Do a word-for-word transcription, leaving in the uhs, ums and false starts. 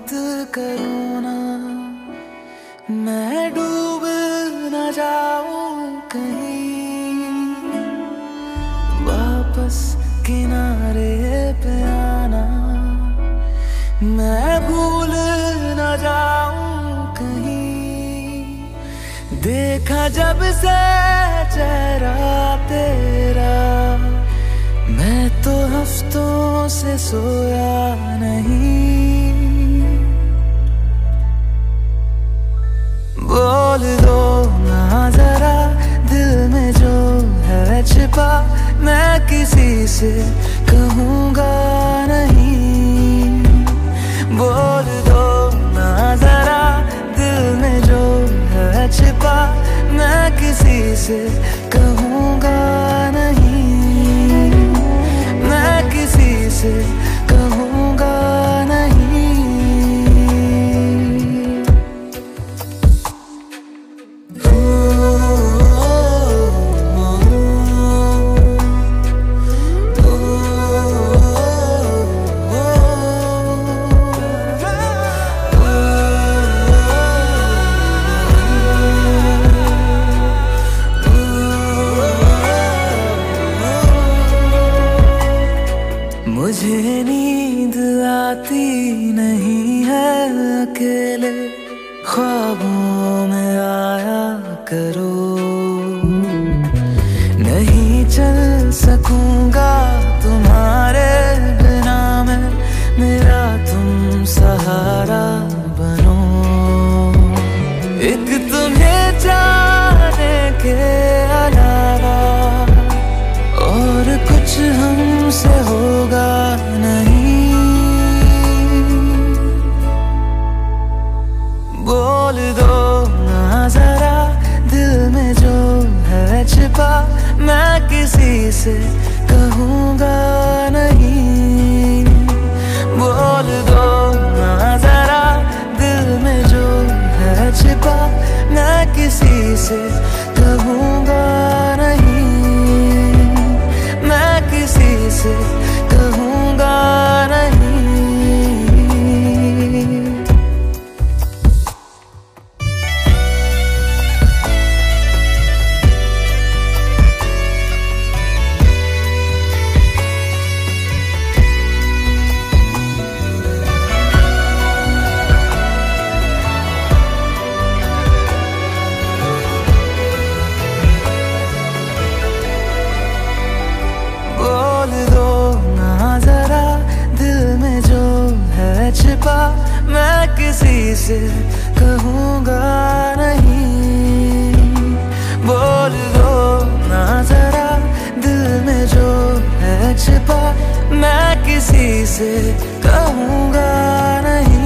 करूँ ना, मैं डूब न जाऊं कहीं, वापस किनारे पे आना, मैं भूल न जाऊं कहीं। देखा जब से चेहरा तेरा, मैं तो हफ्तों से सोया नहीं। बोल दो ना जरा दिल में जो है छिपा, मैं किसी से कहूँगा नहीं। बोल दो ना जरा दिल में जो है छिपा, मैं किसी से कहूँगा नहीं, मैं किसी से कहूँगा नहीं। मुझे नींद आती नहीं है अकेले, ख्वाबों में आया करो। नहीं चल सकूंगा तुम्हारे बिना मैं, मेरा तुम सहारा बनो। एक तुम्हें जाने के अलावा और कुछ हमसे होगा नहीं। बोल दो ना जरा दिल में जो है छिपा, मैं किसी से कहूँगा नहीं। बोल दो ना जरा दिल में जो है छिपा, मैं किसी से कहूँगा नहीं, मैं किसी से कहूँगा नहीं। छिपा मैं किसी से कहूँगा नहीं। बोल दो ना जरा दिल में जो है छिपा, मैं किसी से कहूँगा नहीं।